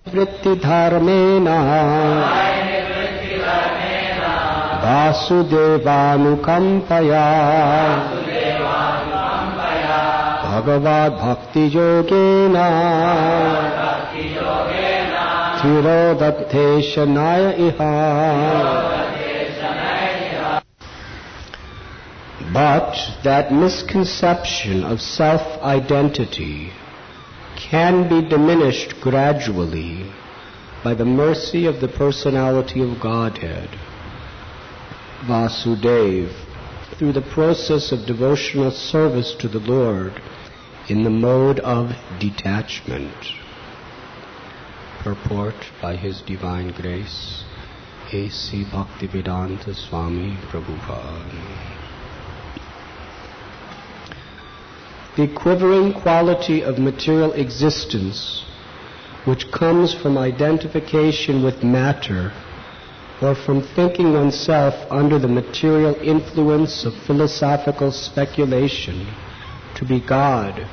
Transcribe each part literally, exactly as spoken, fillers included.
vritti dharmena vasudevanukampaya bhagavad bhakti yogena thirodatteshanaya iha. But that misconception of self-identity can be diminished gradually by the mercy of the personality of Godhead, Vasudeva, through the process of devotional service to the Lord in the mode of detachment. Purport by His Divine Grace, A C Bhaktivedanta Swami Prabhupada. The quivering quality of material existence, which comes from identification with matter or from thinking oneself under the material influence of philosophical speculation to be God,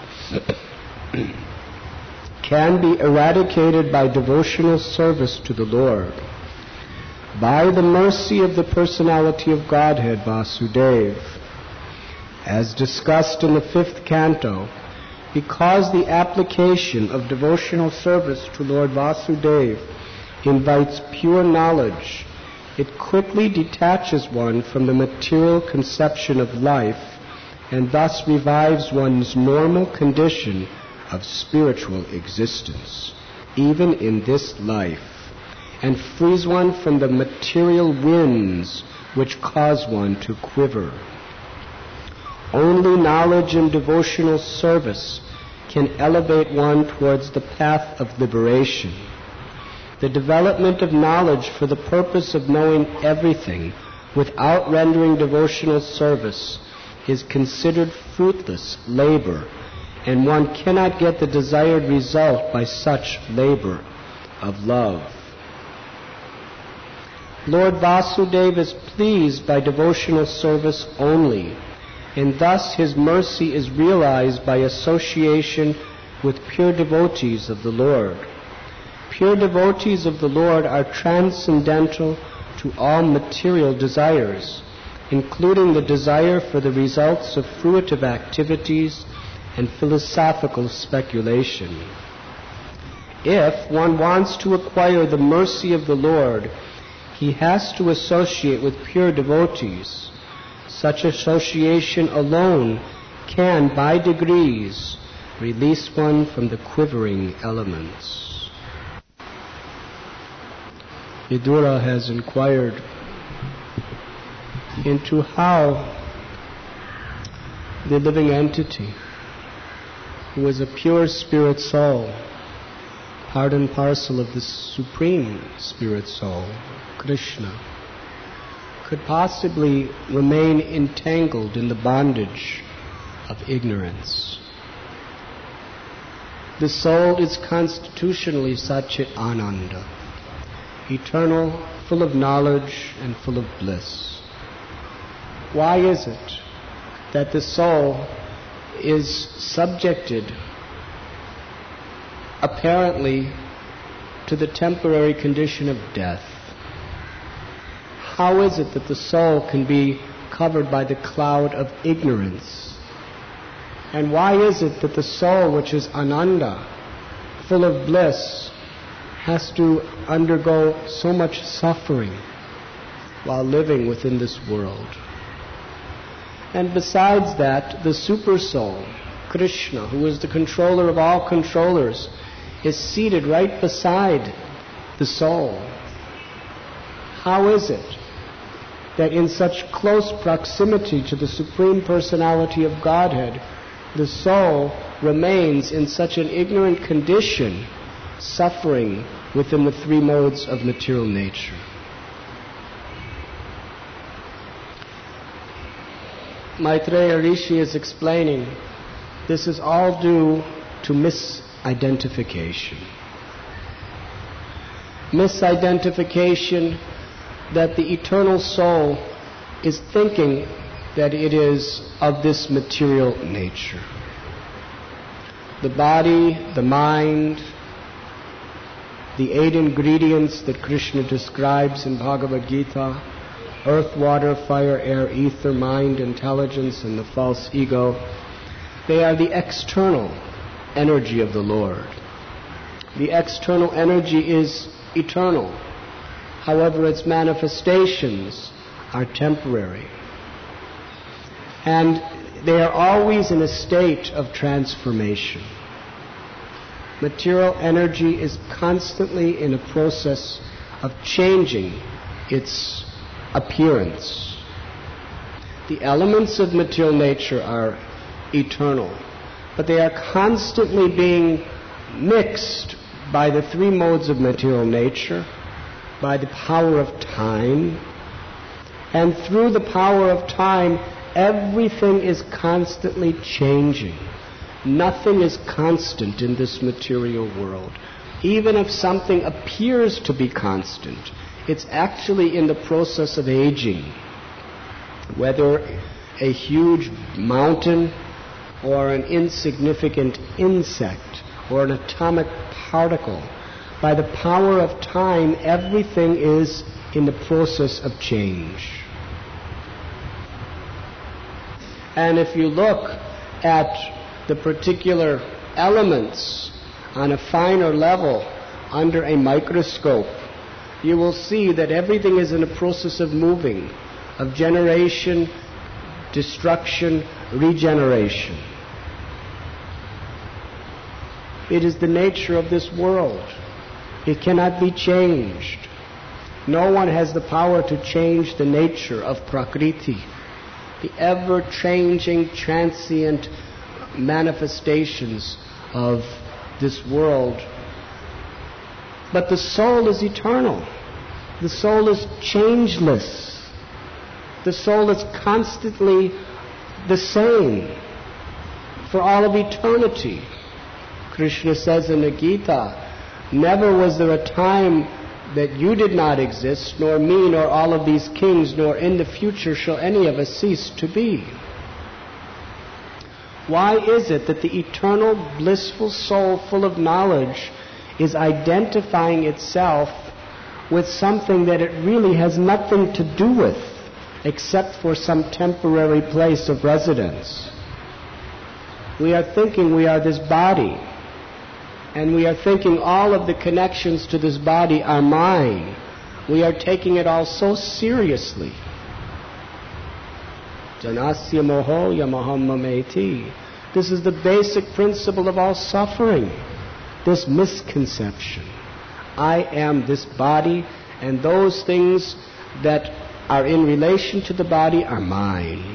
can be eradicated by devotional service to the Lord. By the mercy of the personality of Godhead, Vasudeva, as discussed in the fifth canto, because the application of devotional service to Lord Vasudeva invites pure knowledge, it quickly detaches one from the material conception of life and thus revives one's normal condition of spiritual existence, even in this life, and frees one from the material winds which cause one to quiver. Only knowledge and devotional service can elevate one towards the path of liberation. The development of knowledge for the purpose of knowing everything without rendering devotional service is considered fruitless labor, and one cannot get the desired result by such labor of love. Lord Vasudeva is pleased by devotional service only, and thus His mercy is realized by association with pure devotees of the Lord. Pure devotees of the Lord are transcendental to all material desires, including the desire for the results of fruitive activities and philosophical speculation. If one wants to acquire the mercy of the Lord, he has to associate with pure devotees. Such association alone can, by degrees, release one from the quivering elements. Vidura has inquired into how the living entity, who is a pure spirit soul, part and parcel of the Supreme Spirit Soul, Krishna, could possibly remain entangled in the bondage of ignorance. The soul is constitutionally Satchit Ananda, eternal, full of knowledge and full of bliss. Why is it that the soul is subjected apparently to the temporary condition of death? How is it that the soul can be covered by the cloud of ignorance? And why is it that the soul, which is Ananda, full of bliss, has to undergo so much suffering while living within this world? And besides that, the super soul, Krishna, who is the controller of all controllers, is seated right beside the soul. How is it that in such close proximity to the Supreme Personality of Godhead, the soul remains in such an ignorant condition, suffering within the three modes of material nature? Maitreya Rishi is explaining this is all due to misidentification. Misidentification that the eternal soul is thinking that it is of this material nature. The body, the mind, the eight ingredients that Krishna describes in Bhagavad Gita, earth, water, fire, air, ether, mind, intelligence, and the false ego, they are the external energy of the Lord. The external energy is eternal. However, its manifestations are temporary. And they are always in a state of transformation. Material energy is constantly in a process of changing its appearance. The elements of material nature are eternal, but they are constantly being mixed by the three modes of material nature, by the power of time, and through the power of time, everything is constantly changing. Nothing is constant in this material world. Even if something appears to be constant, it's actually in the process of aging. Whether a huge mountain or an insignificant insect or an atomic particle, by the power of time, everything is in the process of change. And if you look at the particular elements on a finer level under a microscope, you will see that everything is in a process of moving, of generation, destruction, regeneration. It is the nature of this world. It cannot be changed. No one has the power to change the nature of Prakriti, the ever-changing, transient manifestations of this world. But the soul is eternal. The soul is changeless. The soul is constantly the same for all of eternity. Krishna says in the Gita, never was there a time that you did not exist, nor me, nor all of these kings, nor in the future shall any of us cease to be. Why is it that the eternal, blissful soul full of knowledge is identifying itself with something that it really has nothing to do with, except for some temporary place of residence? We are thinking we are this body, and we are thinking all of the connections to this body are mine. We are taking it all so seriously. Janasya moho yamaham mameti. This is the basic principle of all suffering. This misconception. I am this body, and those things that are in relation to the body are mine.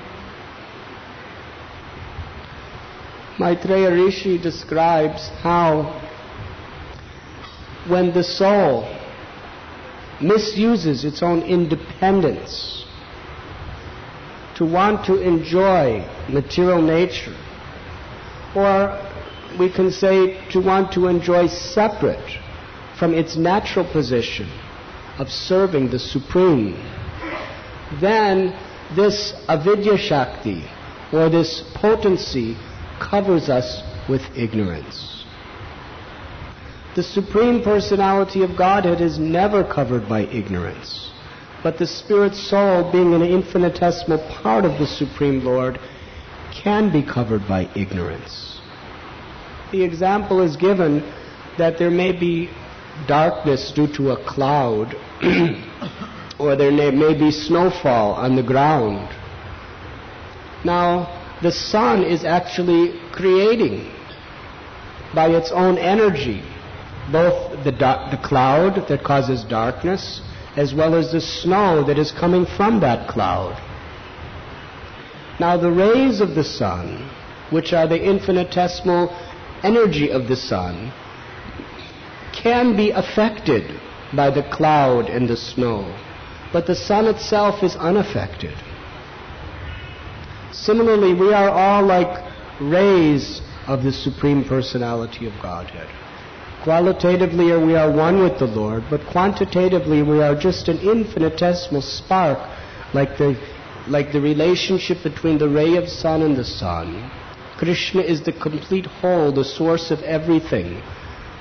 Maitreya Rishi describes how when the soul misuses its own independence to want to enjoy material nature, or we can say to want to enjoy separate from its natural position of serving the Supreme, then this avidya shakti, or this potency, covers us with ignorance. The Supreme Personality of Godhead is never covered by ignorance, but the Spirit soul, being an infinitesimal part of the Supreme Lord, can be covered by ignorance. The example is given that there may be darkness due to a cloud, or there may be snowfall on the ground. Now, the sun is actually creating by its own energy both the, da- the cloud that causes darkness as well as the snow that is coming from that cloud. Now the rays of the sun, which are the infinitesimal energy of the sun, can be affected by the cloud and the snow, but the sun itself is unaffected. Similarly, we are all like rays of the Supreme Personality of Godhead. Qualitatively, we are one with the Lord, but quantitatively, we are just an infinitesimal spark, like the, like the relationship between the ray of sun and the sun. Krishna is the complete whole, the source of everything.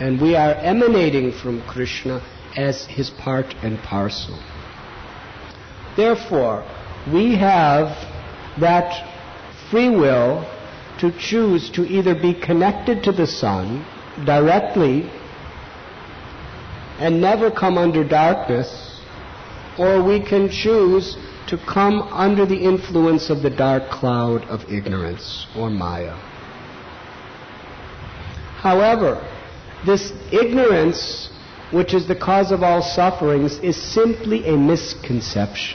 And we are emanating from Krishna as his part and parcel. Therefore, we have that free will to choose to either be connected to the sun directly and never come under darkness, or we can choose to come under the influence of the dark cloud of ignorance or Maya. However, this ignorance, which is the cause of all sufferings, is simply a misconception.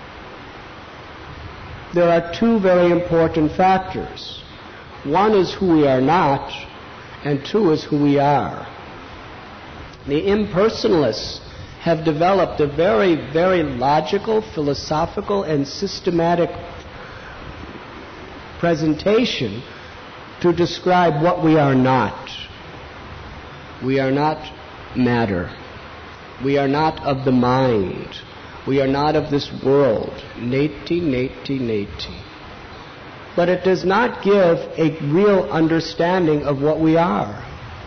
There are two very important factors. One is who we are not, and two is who we are. The impersonalists have developed a very, very logical, philosophical, and systematic presentation to describe what we are not. We are not matter. We are not of the mind. We are not of this world. Neti, neti, neti. But it does not give a real understanding of what we are.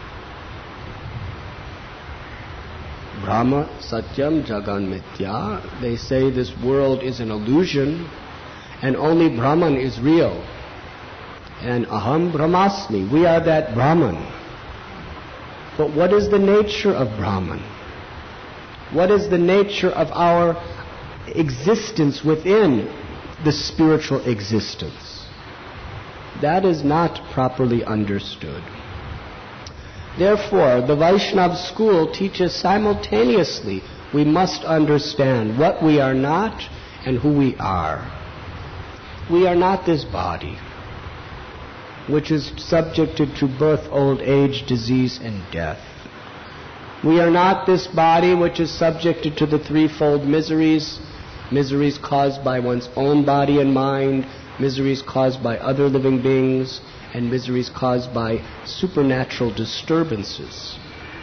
Brahma, Satyam, Jagan, Mithya. They say this world is an illusion and only Brahman is real. And Aham Brahmasmi. We are that Brahman. But what is the nature of Brahman? What is the nature of our existence within the spiritual existence? That is not properly understood. Therefore, the Vaishnava school teaches simultaneously we must understand what we are not and who we are. We are not this body, which is subjected to birth, old age, disease, and death. We are not this body which is subjected to the threefold miseries, miseries caused by one's own body and mind, miseries caused by other living beings, and miseries caused by supernatural disturbances.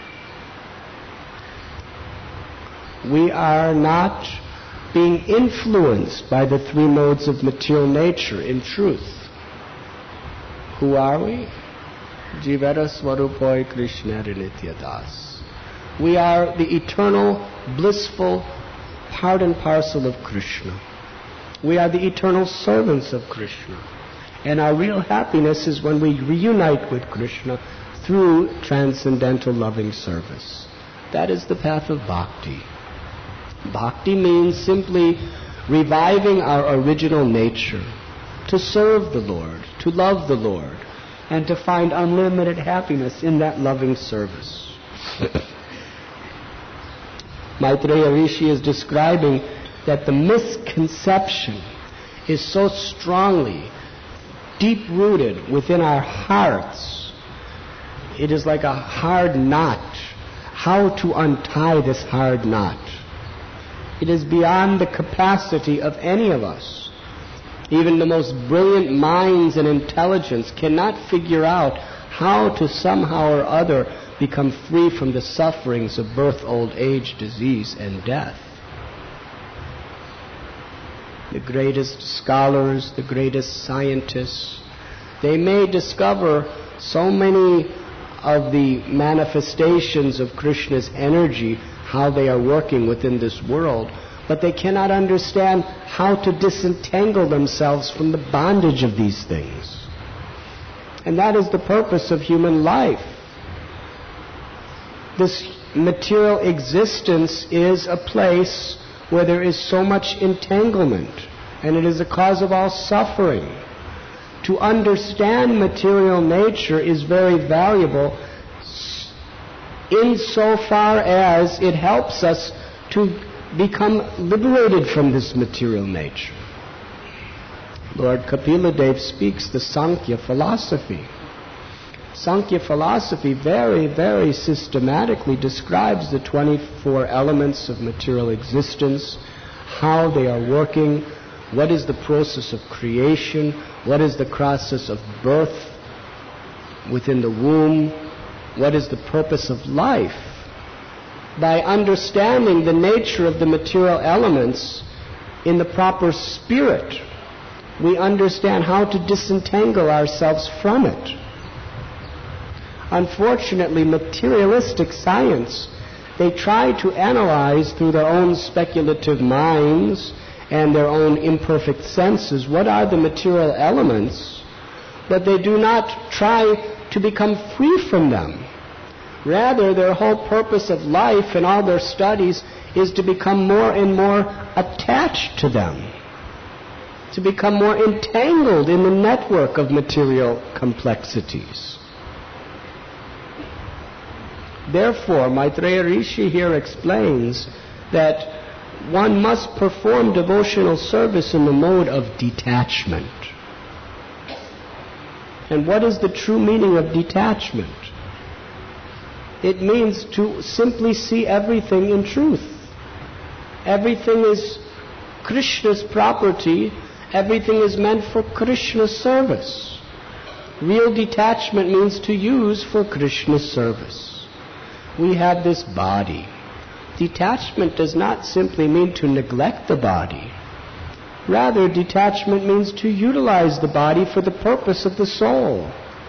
We are not being influenced by the three modes of material nature in truth. Who are we? Jivara Swarupoi Krishna Nityadas. We are the eternal, blissful part and parcel of Krishna. We are the eternal servants of Krishna. And our real happiness is when we reunite with Krishna through transcendental loving service. That is the path of bhakti. Bhakti means simply reviving our original nature, to serve the Lord, to love the Lord, and to find unlimited happiness in that loving service. Maitreya Rishi is describing that the misconception is so strongly deep-rooted within our hearts. It is like a hard knot. How to untie this hard knot? It is beyond the capacity of any of us. Even the most brilliant minds and intelligence cannot figure out how to somehow or other become free from the sufferings of birth, old age, disease, and death. The greatest scholars, the greatest scientists, they may discover so many of the manifestations of Krishna's energy, how they are working within this world, but they cannot understand how to disentangle themselves from the bondage of these things. And that is the purpose of human life. This material existence is a place where there is so much entanglement, and it is a cause of all suffering. To understand material nature is very valuable insofar as it helps us to become liberated from this material nature. Lord Kapila Dev speaks the Sankhya philosophy. Sankhya philosophy very, very systematically describes the twenty-four elements of material existence, how they are working, what is the process of creation, what is the process of birth within the womb, what is the purpose of life. By understanding the nature of the material elements in the proper spirit, we understand how to disentangle ourselves from it. unfortunately, materialistic science, they try to analyze through their own speculative minds and their own imperfect senses what are the material elements, but they do not try to become free from them. Rather, their whole purpose of life and all their studies is to become more and more attached to them, to become more entangled in the network of material complexities. Therefore, Maitreya Rishi here explains that one must perform devotional service in the mode of detachment. And what is the true meaning of detachment? It means to simply see everything in truth. Everything is Krishna's property. Everything is meant for Krishna's service. Real detachment means to use for Krishna's service. We have this body. Detachment does not simply mean to neglect the body. Rather, detachment means to utilize the body for the purpose of the soul.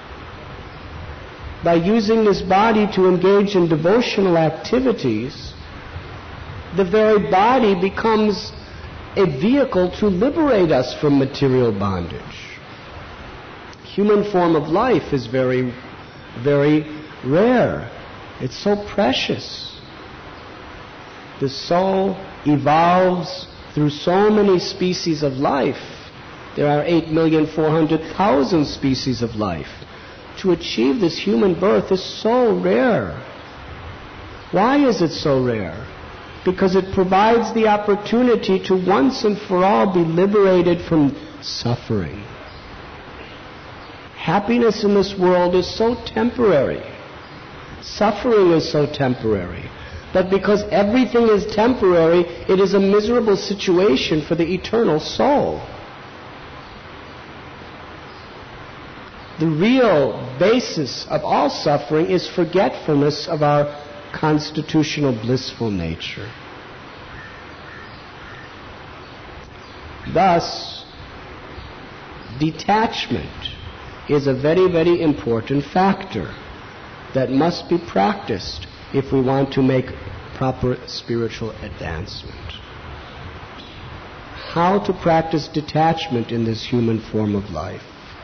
By using this body to engage in devotional activities, the very body becomes a vehicle to liberate us from material bondage. Human form of life is very, very rare. It's so precious. The soul evolves through so many species of life. There are eight million four hundred thousand species of life. To achieve this human birth is so rare. Why is it so rare? Because it provides the opportunity to once and for all be liberated from suffering. Happiness in this world is so temporary. Suffering is so temporary. But because everything is temporary, it is a miserable situation for the eternal soul. The real basis of all suffering is forgetfulness of our constitutional blissful nature. Thus, detachment is a very, very important factor that must be practiced if we want to make proper spiritual advancement. How to practice detachment in this human form of life?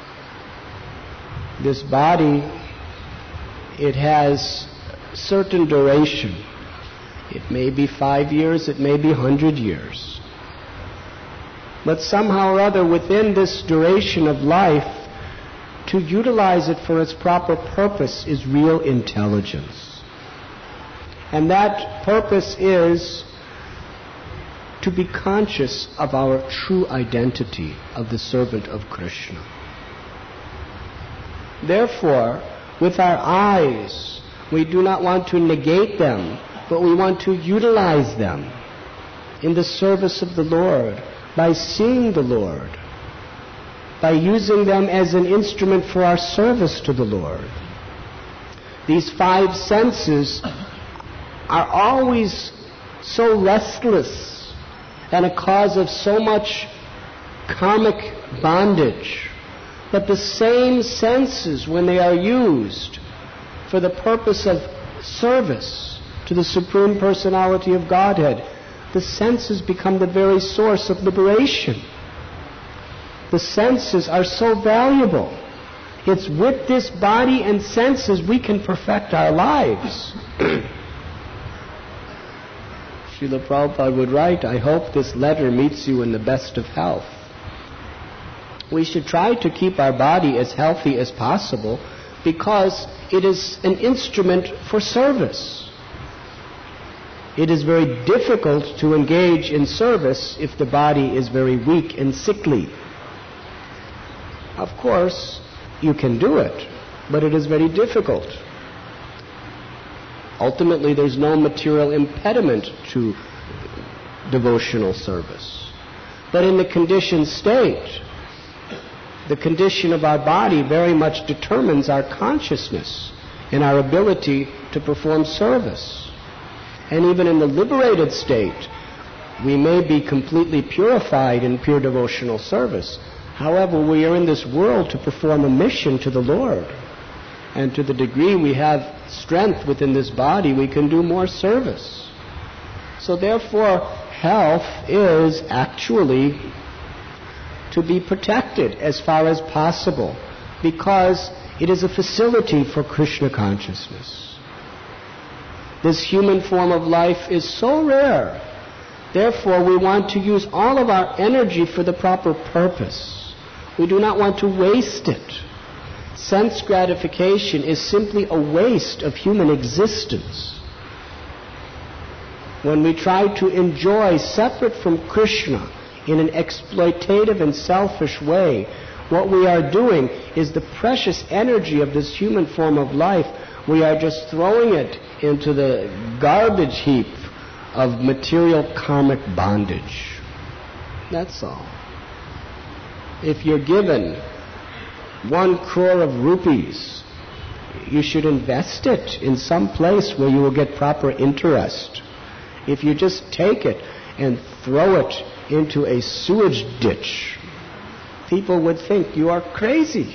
This body, it has certain duration. It may be five years, it may be a hundred years. But somehow or other within this duration of life, to utilize it for its proper purpose is real intelligence. And that purpose is to be conscious of our true identity of the servant of Krishna. Therefore, with our eyes, we do not want to negate them, but we want to utilize them in the service of the Lord, by seeing the Lord, by using them as an instrument for our service to the Lord. These five senses are always so restless and a cause of so much karmic bondage. But the same senses, when they are used for the purpose of service to the Supreme Personality of Godhead, the senses become the very source of liberation. The senses are so valuable. It's with this body and senses we can perfect our lives. Srila Prabhupada would write, I hope this letter meets you in the best of health. We should try to keep our body as healthy as possible because it is an instrument for service. It is very difficult to engage in service if the body is very weak and sickly. Of course, you can do it, but it is very difficult. Ultimately, there's no material impediment to devotional service. But in the conditioned state, the condition of our body very much determines our consciousness and our ability to perform service. And even in the liberated state, we may be completely purified in pure devotional service. However, we are in this world to perform a mission to the Lord. And to the degree we have strength within this body, we can do more service. So therefore, health is actually to be protected as far as possible, because it is a facility for Krishna consciousness. This human form of life is so rare. Therefore, we want to use all of our energy for the proper purpose. We do not want to waste it. Sense gratification is simply a waste of human existence. When we try to enjoy separate from Krishna in an exploitative and selfish way, what we are doing is the precious energy of this human form of life, we are just throwing it into the garbage heap of material karmic bondage. That's all. If you're given one crore of rupees, you should invest it in some place where you will get proper interest. If you just take it and throw it into a sewage ditch, people would think you are crazy.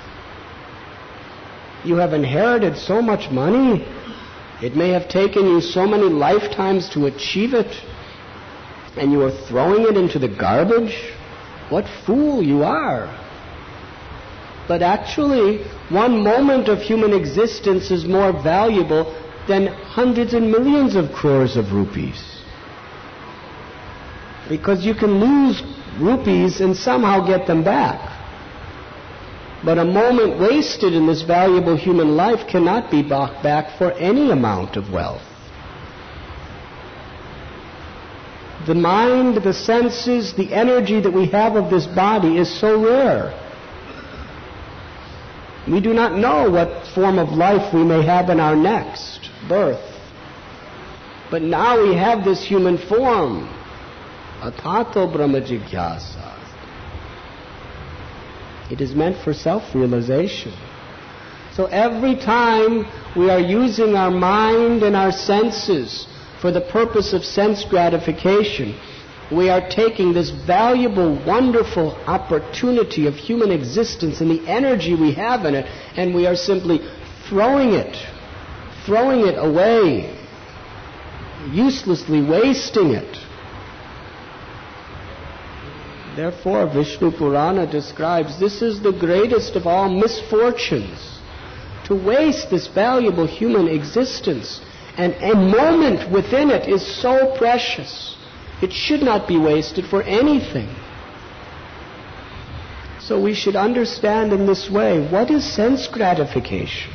You have inherited so much money. It may have taken you so many lifetimes to achieve it, and you are throwing it into the garbage? What fool you are. But actually, one moment of human existence is more valuable than hundreds and millions of crores of rupees. Because you can lose rupees and somehow get them back. But a moment wasted in this valuable human life cannot be bought back for any amount of wealth. The mind, the senses, the energy that we have of this body is so rare. We do not know what form of life we may have in our next birth. But now we have this human form. Atato Brahma Jigyasa. It is meant for self-realization. So every time we are using our mind and our senses for the purpose of sense gratification, we are taking this valuable, wonderful opportunity of human existence and the energy we have in it, and we are simply throwing it, throwing it away, uselessly wasting it. Therefore, Vishnu Purana describes this is the greatest of all misfortunes, to waste this valuable human existence. And a moment within it is so precious. It should not be wasted for anything. So we should understand in this way, what is sense gratification?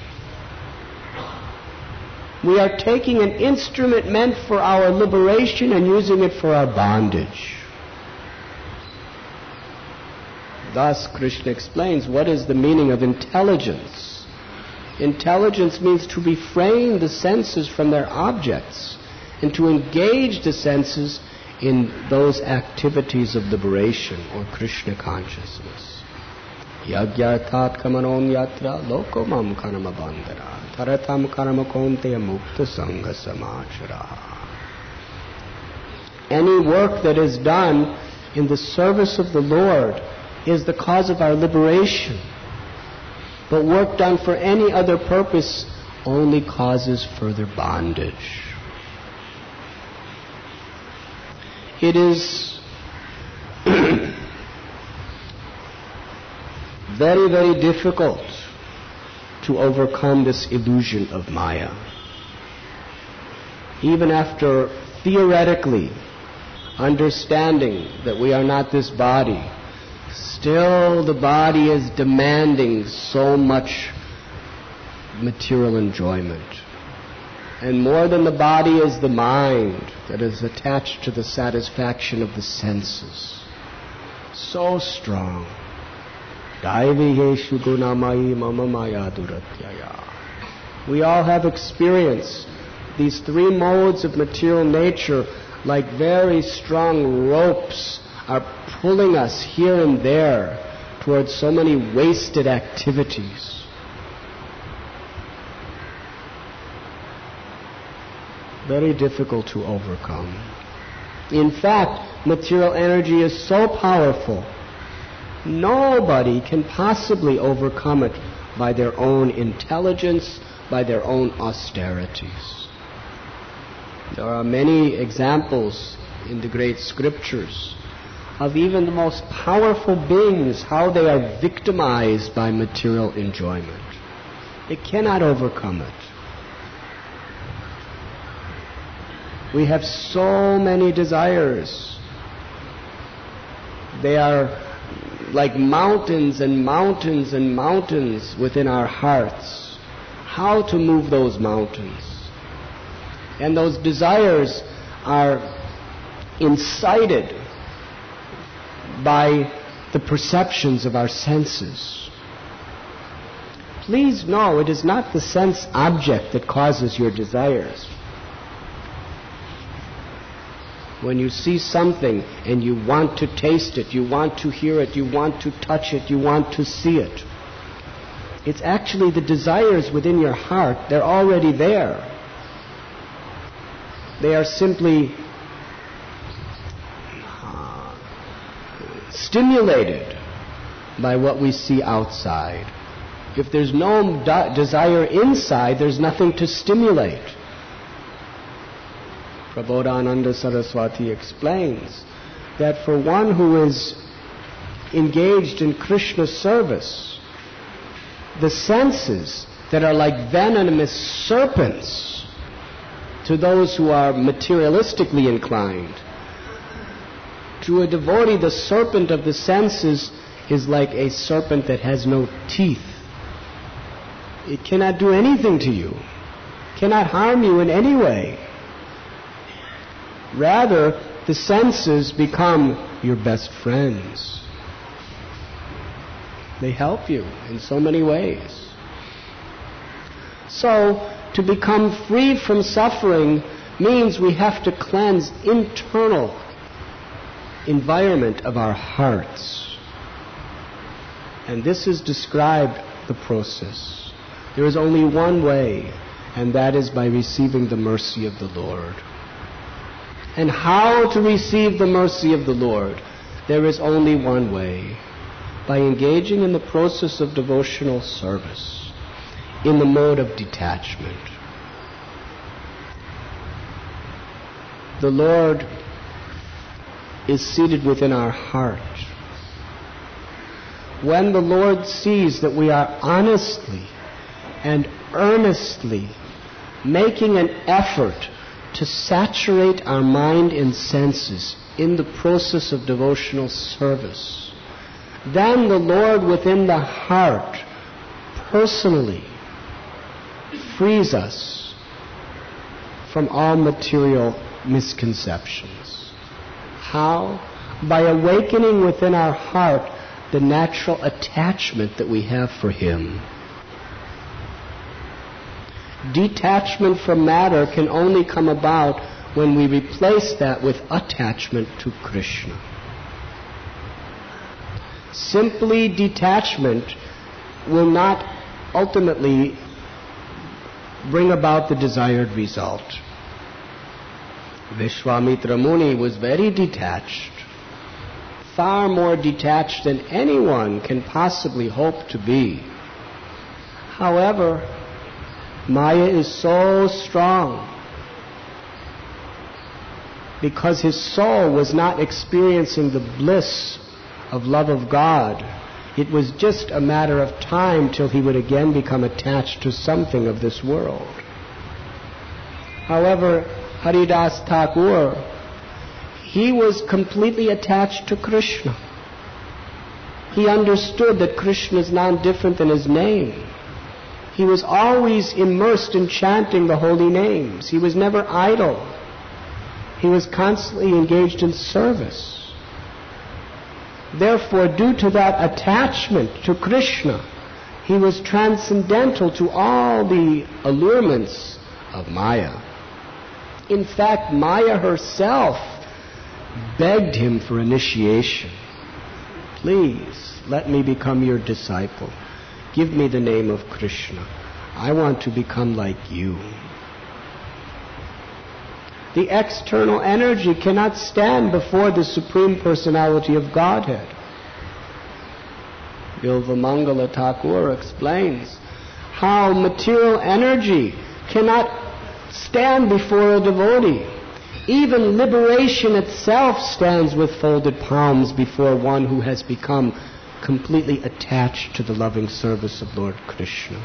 We are taking an instrument meant for our liberation and using it for our bondage. Thus, Krishna explains what is the meaning of intelligence. Intelligence means to refrain the senses from their objects and to engage the senses in those activities of liberation or Krishna consciousness. Yagyarthat kamanon yatra lokomam karma bandhara taratam karma konteya mukta sangha samachara. Any work that is done in the service of the Lord is the cause of our liberation. But work done for any other purpose only causes further bondage. It is very, very difficult to overcome this illusion of Maya. Even after theoretically understanding that we are not this body, still the body is demanding so much material enjoyment. And more than the body is the mind that is attached to the satisfaction of the senses. So strong. Daiviheshu gunamayi mama maya duratyaya. We all have experienced these three modes of material nature like very strong ropes are pulling us here and there towards so many wasted activities. Very difficult to overcome. In fact, material energy is so powerful, nobody can possibly overcome it by their own intelligence, by their own austerities. There are many examples in the great scriptures of even the most powerful beings, how they are victimized by material enjoyment. They cannot overcome it. We have so many desires. They are like mountains and mountains and mountains within our hearts. How to move those mountains? And those desires are incited by the perceptions of our senses. Please know, it is not the sense object that causes your desires. When you see something and you want to taste it, you want to hear it, you want to touch it, you want to see it, it's actually the desires within your heart. They're already there. They are simply uh, stimulated by what we see outside. If there's no de- desire inside, there's nothing to stimulate. Prabodhananda Saraswati explains that for one who is engaged in Krishna service, the senses that are like venomous serpents to those who are materialistically inclined, to a devotee, the serpent of the senses is like a serpent that has no teeth. It cannot do anything to you, cannot harm you in any way. Rather, the senses become your best friends. They help you in so many ways. So, to become free from suffering means we have to cleanse internal environment of our hearts. And this is described the process. There is only one way, and that is by receiving the mercy of the Lord. And how to receive the mercy of the Lord? There is only one way. By engaging in the process of devotional service, in the mode of detachment. The Lord is seated within our heart. When the Lord sees that we are honestly and earnestly making an effort to saturate our mind and senses in the process of devotional service, then the Lord within the heart personally frees us from all material misconceptions. How? By awakening within our heart the natural attachment that we have for Him. Detachment from matter can only come about when we replace that with attachment to Krishna. Simply detachment will not ultimately bring about the desired result. Vishwamitra Muni was very detached, far more detached than anyone can possibly hope to be. However, Maya is so strong because his soul was not experiencing the bliss of love of God. It was just a matter of time till he would again become attached to something of this world. However, Haridas Thakur, he was completely attached to Krishna. He understood that Krishna is not different than his name. He was always immersed in chanting the holy names. He was never idle. He was constantly engaged in service. Therefore, due to that attachment to Krishna, he was transcendental to all the allurements of Maya. In fact, Maya herself begged him for initiation. Please, let me become your disciple. Give me the name of Krishna. I want to become like you. The external energy cannot stand before the Supreme Personality of Godhead. Bilvamangala Thakur explains how material energy cannot stand before a devotee. Even liberation itself stands with folded palms before one who has become completely attached to the loving service of Lord Krishna.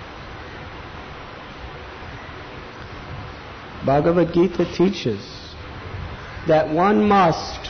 Bhagavad Gita teaches that one must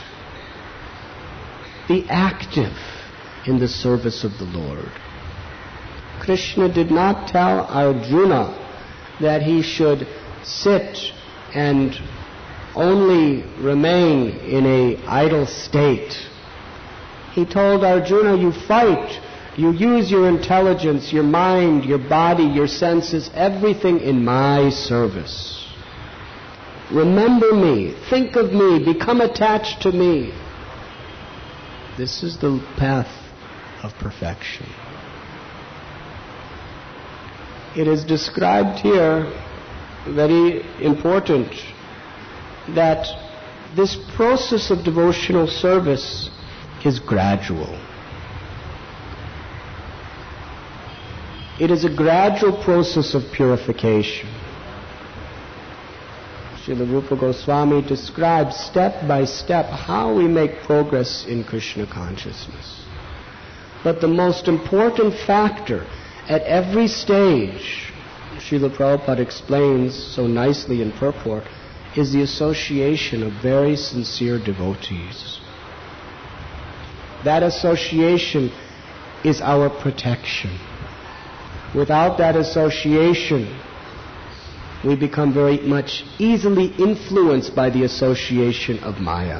be active in the service of the Lord. Krishna did not tell Arjuna that he should sit and only remain in an idle state. He told Arjuna, you fight, you use your intelligence, your mind, your body, your senses, everything in my service. Remember me, think of me, become attached to me. This is the path of perfection. It is described here, very important, that this process of devotional service is gradual. It is a gradual process of purification. Srila Rupa Goswami describes step by step how we make progress in Krishna consciousness. But the most important factor at every stage, Srila Prabhupada explains so nicely in purport, is the association of very sincere devotees. That association is our protection. Without that association, we become very much easily influenced by the association of Maya.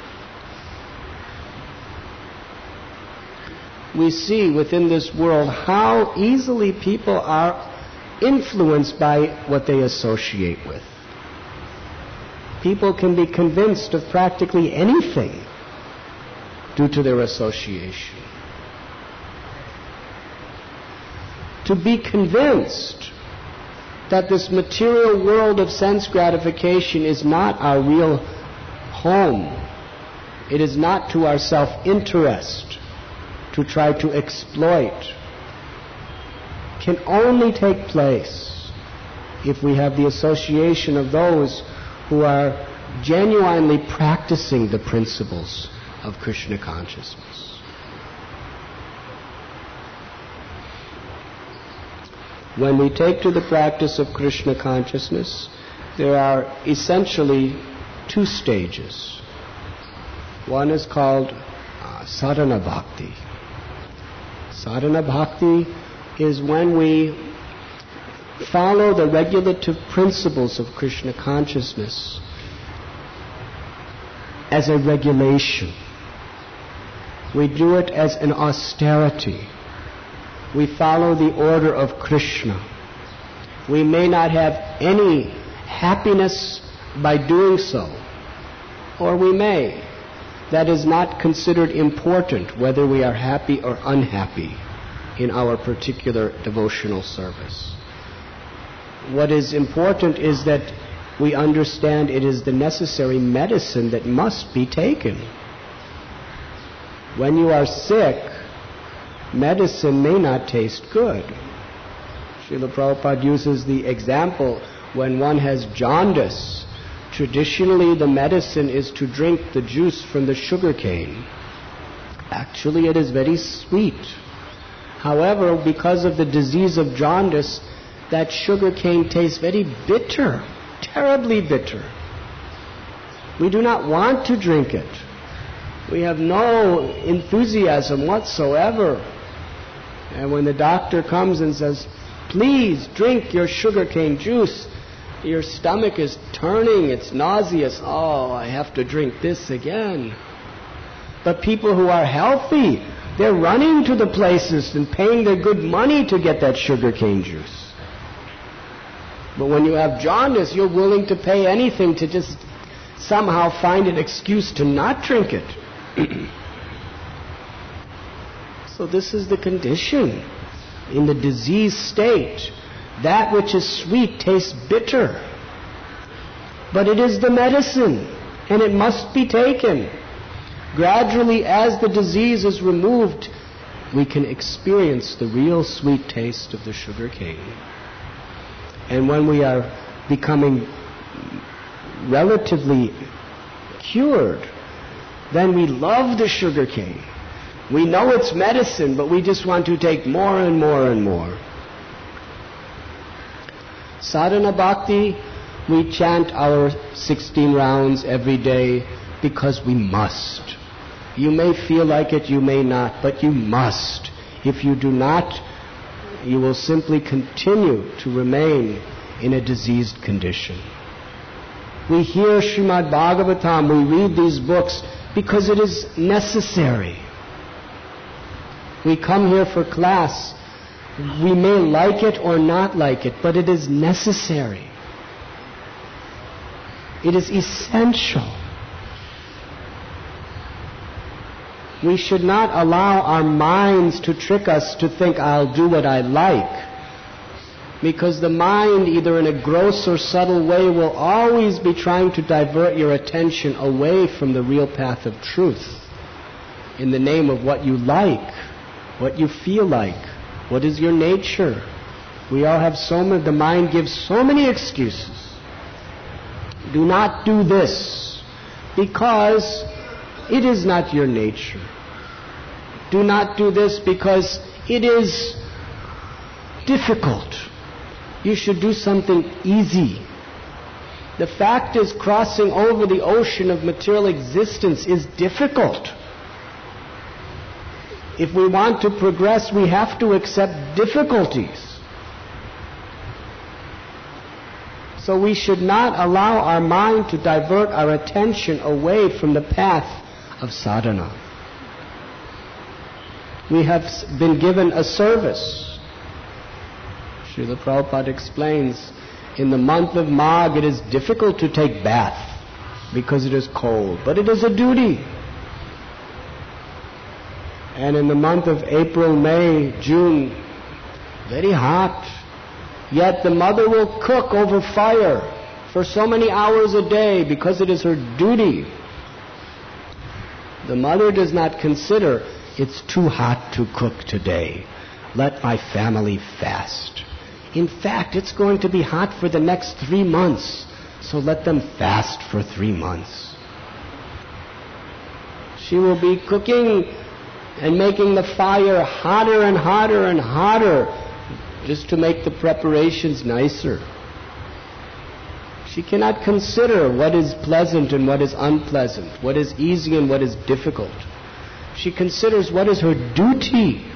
We see within this world how easily people are influenced by what they associate with. People can be convinced of practically anything due to their association. To be convinced that this material world of sense gratification is not our real home, it is not to our self-interest to try to exploit, can only take place if we have the association of those who are genuinely practicing the principles of Krishna consciousness. When we take to the practice of Krishna consciousness, there are essentially two stages. One is called uh, sadhana bhakti. Sadhana bhakti is when we follow the regulative principles of Krishna consciousness as a regulation. We do it as an austerity. We follow the order of Krishna. We may not have any happiness by doing so, or we may. That is not considered important, whether we are happy or unhappy in our particular devotional service. What is important is that we understand it is the necessary medicine that must be taken. When you are sick, medicine may not taste good. Srila Prabhupada uses the example when one has jaundice. Traditionally, the medicine is to drink the juice from the sugar cane. Actually, it is very sweet. However, because of the disease of jaundice, that sugar cane tastes very bitter, terribly bitter. We do not want to drink it. We have no enthusiasm whatsoever. And when the doctor comes and says, please drink your sugarcane juice, your stomach is turning, it's nauseous. Oh, I have to drink this again. But people who are healthy, they're running to the places and paying their good money to get that sugarcane juice. But when you have jaundice, you're willing to pay anything to just somehow find an excuse to not drink it. So this is the condition. In the diseased state, that which is sweet tastes bitter. But it is the medicine, and it must be taken. Gradually, as the disease is removed, we can experience the real sweet taste of the sugar cane. And when we are becoming relatively cured, then we love the sugar cane. We know it's medicine, but we just want to take more and more and more. Sadhana Bhakti, we chant our sixteen rounds every day because we must. You may feel like it, you may not, but you must. If you do not, you will simply continue to remain in a diseased condition. We hear Srimad Bhagavatam, we read these books because it is necessary. We come here for class. We may like it or not like it, but it is necessary. It is essential. We should not allow our minds to trick us to think, I'll do what I like. Because the mind, either in a gross or subtle way, will always be trying to divert your attention away from the real path of truth in the name of what you like, what you feel like, what is your nature. We all have so many, the mind gives so many excuses. Do not do this because it is not your nature. Do not do this because it is difficult. You should do something easy. The fact is, crossing over the ocean of material existence is difficult. If we want to progress, we have to accept difficulties. So we should not allow our mind to divert our attention away from the path of sadhana. We have been given a service. Srila Prabhupada explains, in the month of Magh it is difficult to take bath because it is cold, but it is a duty. And in the month of April, May, June, very hot, yet the mother will cook over fire for so many hours a day because it is her duty. The mother does not consider, it's too hot to cook today, let my family fast. In fact, it's going to be hot for the next three months, so let them fast for three months. She will be cooking and making the fire hotter and hotter and hotter just to make the preparations nicer. She cannot consider what is pleasant and what is unpleasant, what is easy and what is difficult. She considers what is her duty.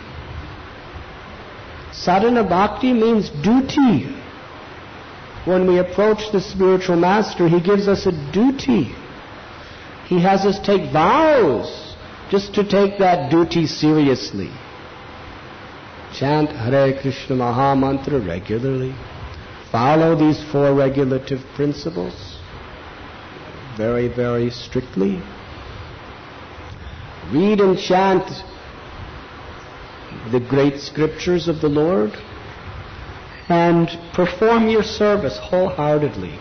Sadhana Bhakti means duty. When we approach the spiritual master, he gives us a duty. He has us take vows just to take that duty seriously. Chant Hare Krishna Maha Mantra regularly. Follow these four regulative principles very, very strictly. Read and chant the great scriptures of the Lord and perform your service wholeheartedly.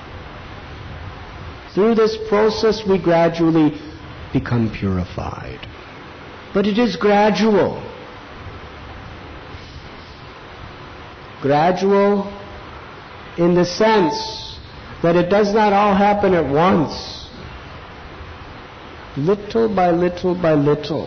Through this process we gradually become purified. But it is gradual. Gradual in the sense that it does not all happen at once. Little by little by little.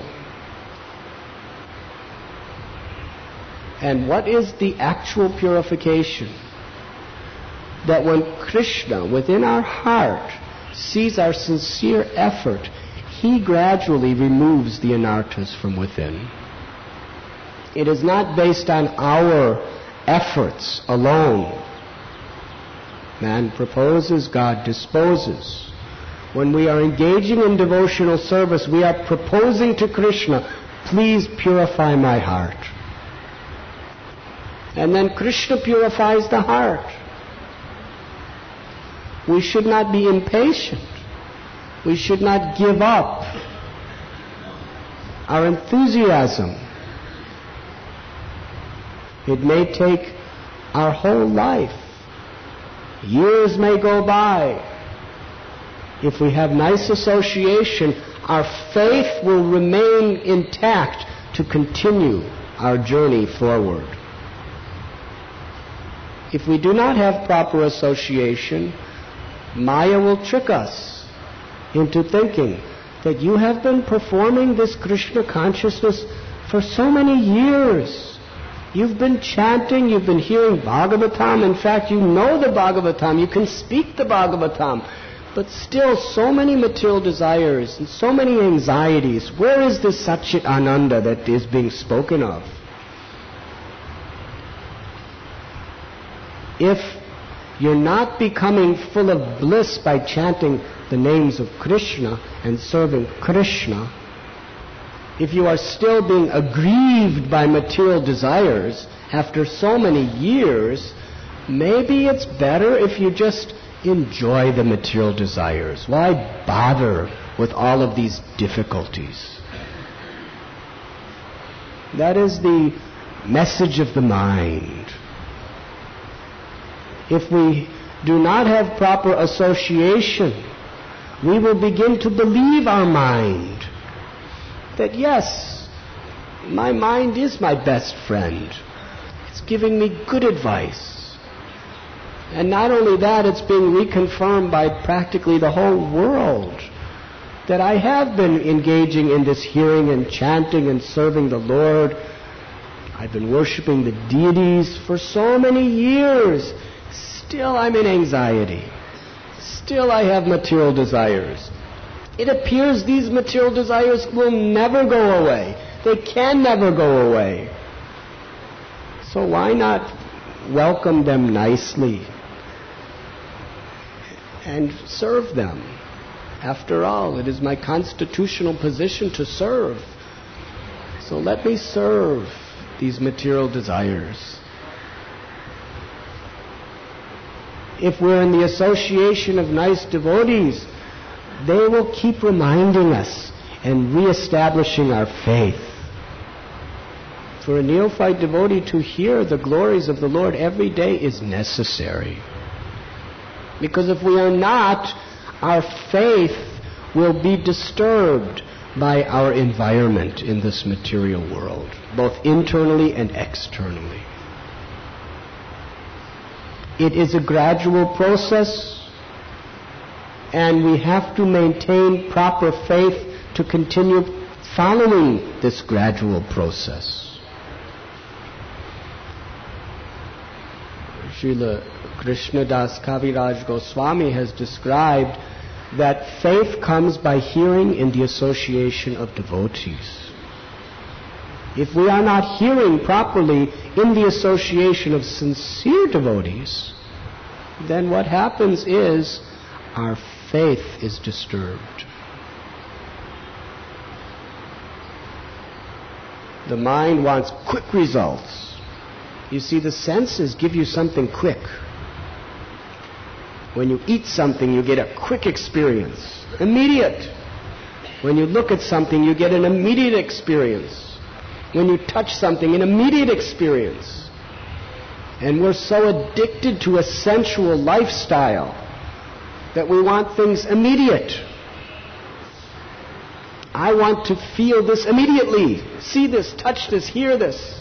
And what is the actual purification? That when Krishna, within our heart, sees our sincere effort, he gradually removes the anarthas from within. It is not based on our efforts alone. Man proposes, God disposes. When we are engaging in devotional service, we are proposing to Krishna, please purify my heart. And then Krishna purifies the heart. We should not be impatient. We should not give up our enthusiasm. It may take our whole life. Years may go by. If we have nice association, our faith will remain intact to continue our journey forward. If we do not have proper association, Maya will trick us into thinking that you have been performing this Krishna consciousness for so many years. You've been chanting, you've been hearing Bhagavatam. In fact, you know the Bhagavatam, you can speak the Bhagavatam. But still, so many material desires and so many anxieties. Where is this Satchit Ananda that is being spoken of? If you're not becoming full of bliss by chanting the names of Krishna and serving Krishna, if you are still being aggrieved by material desires after so many years, maybe it's better if you just enjoy the material desires. Why bother with all of these difficulties? That is the message of the mind. If we do not have proper association, we will begin to believe our mind that yes, my mind is my best friend. It's giving me good advice. And not only that, it's being reconfirmed by practically the whole world that I have been engaging in this hearing and chanting and serving the Lord. I've been worshiping the deities for so many years. Still I'm in anxiety. Still I have material desires. It appears these material desires will never go away. They can never go away. So why not welcome them nicely and serve them? After all, it is my constitutional position to serve. So let me serve these material desires. If we're in the association of nice devotees, they will keep reminding us and reestablishing our faith. For a neophyte devotee to hear the glories of the Lord every day is necessary. Because if we are not, our faith will be disturbed by our environment in this material world, both internally and externally. It is a gradual process, and we have to maintain proper faith to continue following this gradual process. Srila Krishnadas Kaviraj Goswami has described that faith comes by hearing in the association of devotees. If we are not hearing properly in the association of sincere devotees, then what happens is our faith is disturbed. The mind wants quick results. You see, the senses give you something quick. When you eat something, you get a quick experience, immediate. When you look at something, you get an immediate experience. When you touch something, an immediate experience. And we're so addicted to a sensual lifestyle that we want things immediate. I want to feel this immediately, see this, touch this, hear this.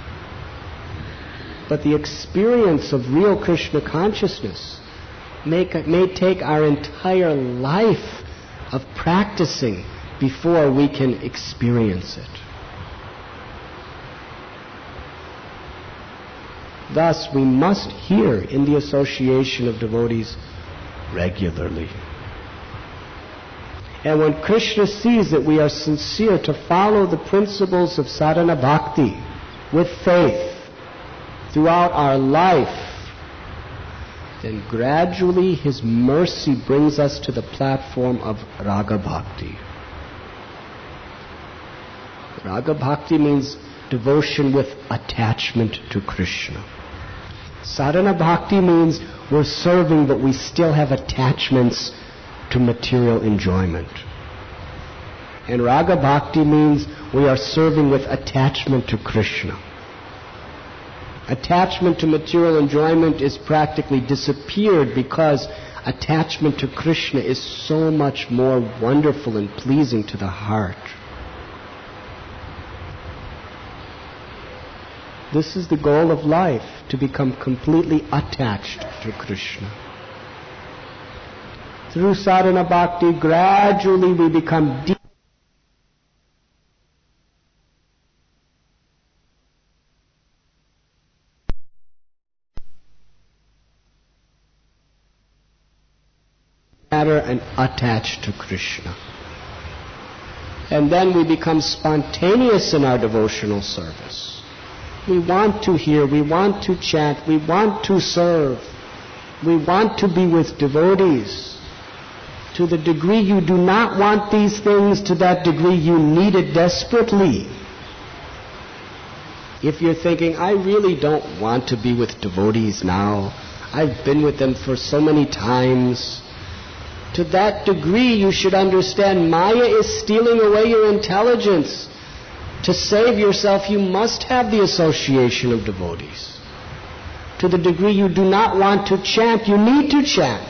But the experience of real Krishna consciousness may, may take our entire life of practicing before we can experience it. Thus, we must hear in the association of devotees regularly. And when Krishna sees that we are sincere to follow the principles of sadhana bhakti with faith throughout our life, then gradually His mercy brings us to the platform of raga bhakti. Raga bhakti means devotion with attachment to Krishna. Sadhana bhakti means we're serving but we still have attachments to material enjoyment. And raga bhakti means we are serving with attachment to Krishna. Attachment to material enjoyment is practically disappeared because attachment to Krishna is so much more wonderful and pleasing to the heart. This is the goal of life, to become completely attached to Krishna. Through sadhana bhakti, gradually we become deep and attached to Krishna. And then we become spontaneous in our devotional service. We want to hear, we want to chant, we want to serve, we want to be with devotees. To the degree you do not want these things, to that degree you need it desperately. If you're thinking, I really don't want to be with devotees now, I've been with them for so many times, to that degree you should understand Maya is stealing away your intelligence. To save yourself, you must have the association of devotees. To the degree you do not want to chant, you need to chant.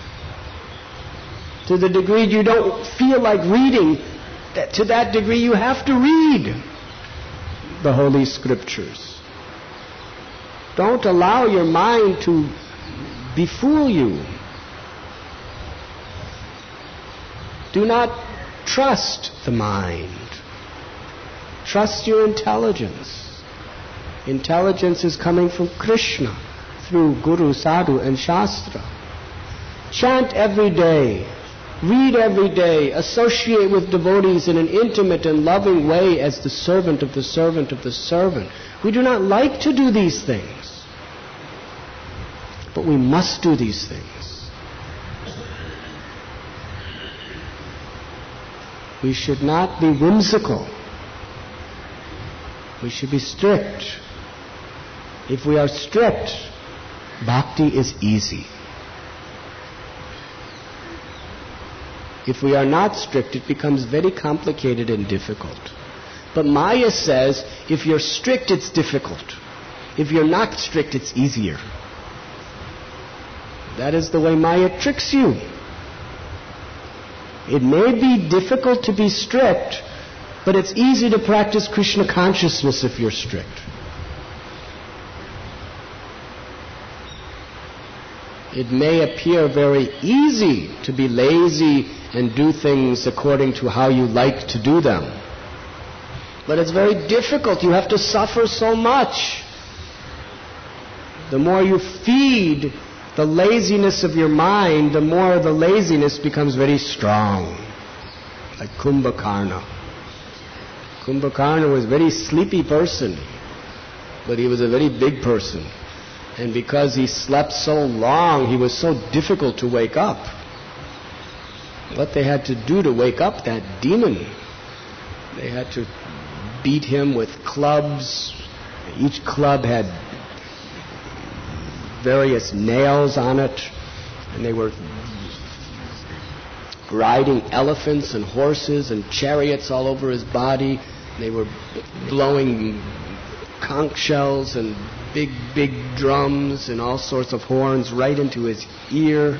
To the degree you don't feel like reading, to that degree you have to read the Holy Scriptures. Don't allow your mind to befool you. Do not trust the mind. Trust your intelligence. Intelligence is coming from Krishna through Guru, Sadhu and Shastra. Chant every day. Read every day. Associate with devotees in an intimate and loving way as the servant of the servant of the servant. We do not like to do these things, but we must do these things. We should not be whimsical. We should be strict. If we are strict, bhakti is easy. If we are not strict, it becomes very complicated and difficult. But Maya says, if you're strict, it's difficult. If you're not strict, it's easier. That is the way Maya tricks you. It may be difficult to be strict, but it's easy to practice Krishna consciousness if you're strict. It may appear very easy to be lazy and do things according to how you like to do them. But it's very difficult. You have to suffer so much. The more you feed the laziness of your mind, the more the laziness becomes very strong. Like Kumbhakarna. Kumbhakarna was a very sleepy person, but he was a very big person. And because he slept so long, he was so difficult to wake up. What they had to do to wake up that demon, they had to beat him with clubs. Each club had various nails on it, and they were riding elephants and horses and chariots all over his body. They were blowing conch shells and big, big drums and all sorts of horns right into his ear.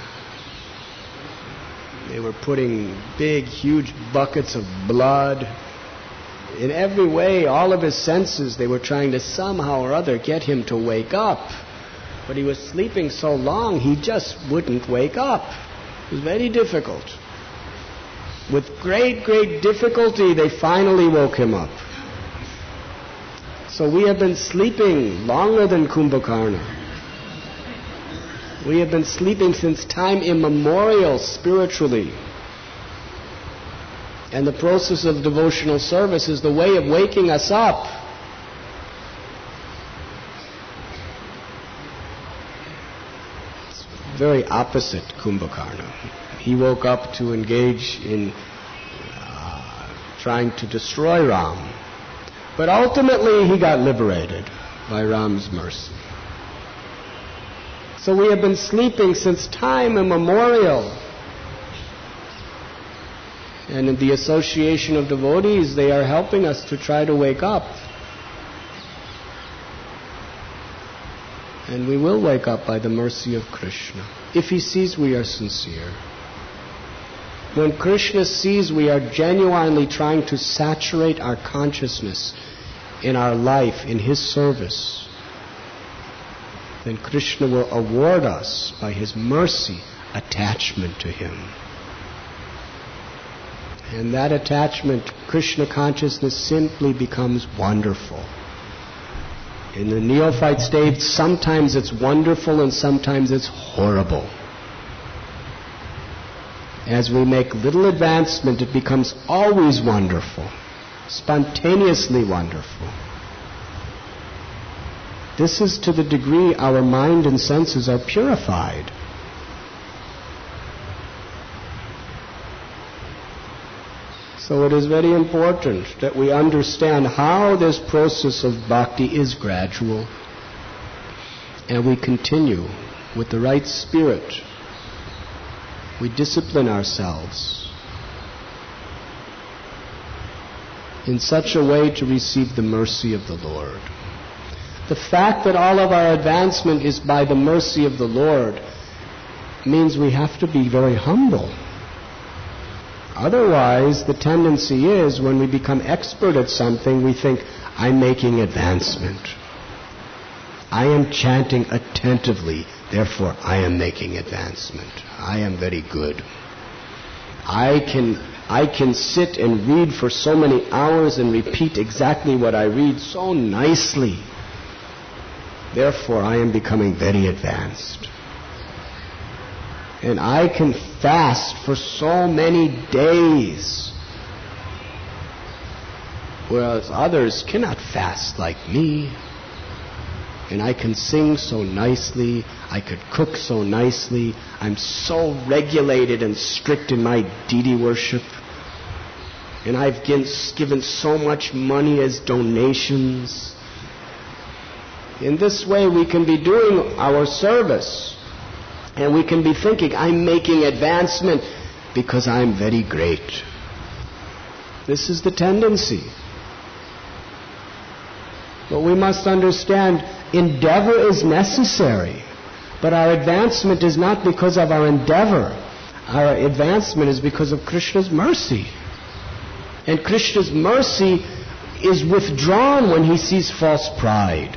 They were putting big, huge buckets of blood. In every way, all of his senses, they were trying to somehow or other get him to wake up. But he was sleeping so long, he just wouldn't wake up. It was very difficult. With great, great difficulty, they finally woke him up. So we have been sleeping longer than Kumbhakarna. We have been sleeping since time immemorial spiritually. And the process of devotional service is the way of waking us up. It's very opposite Kumbhakarna. He woke up to engage in uh, trying to destroy Ram. But ultimately he got liberated by Ram's mercy. So we have been sleeping since time immemorial. And in the association of devotees, they are helping us to try to wake up. And we will wake up by the mercy of Krishna, if he sees we are sincere. When Krishna sees we are genuinely trying to saturate our consciousness in our life, in His service, then Krishna will award us, by His mercy, attachment to Him. And that attachment, Krishna consciousness, simply becomes wonderful. In the neophyte stage, sometimes it's wonderful and sometimes it's horrible. As we make little advancement, it becomes always wonderful, spontaneously wonderful. This is to the degree our mind and senses are purified. So it is very important that we understand how this process of bhakti is gradual, and we continue with the right spirit. We discipline ourselves in such a way to receive the mercy of the Lord. The fact that all of our advancement is by the mercy of the Lord means we have to be very humble. Otherwise, the tendency is, when we become expert at something, we think, I'm making advancement. I am chanting attentively, therefore I am making advancement. I am very good. I can, I can sit and read for so many hours and repeat exactly what I read so nicely. Therefore, I am becoming very advanced. And I can fast for so many days, whereas others cannot fast like me. And I can sing so nicely, I could cook so nicely, I'm so regulated and strict in my deity worship. And I've given so much money as donations. In this way we can be doing our service. And we can be thinking, I'm making advancement because I'm very great. This is the tendency. But we must understand, endeavor is necessary. But our advancement is not because of our endeavor. Our advancement is because of Krishna's mercy. And Krishna's mercy is withdrawn when He sees false pride.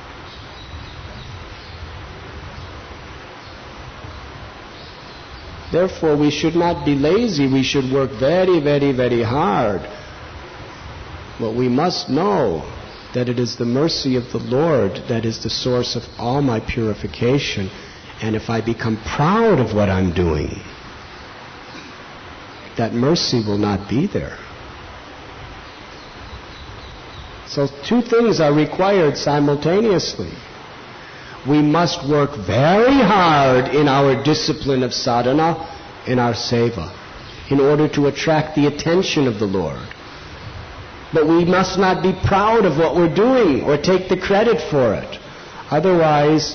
Therefore, we should not be lazy. We should work very, very, very hard. But we must know that it is the mercy of the Lord that is the source of all my purification. And if I become proud of what I'm doing, that mercy will not be there. So two things are required simultaneously. We must work very hard in our discipline of sadhana, in our seva, in order to attract the attention of the Lord. But we must not be proud of what we're doing or take the credit for it. Otherwise,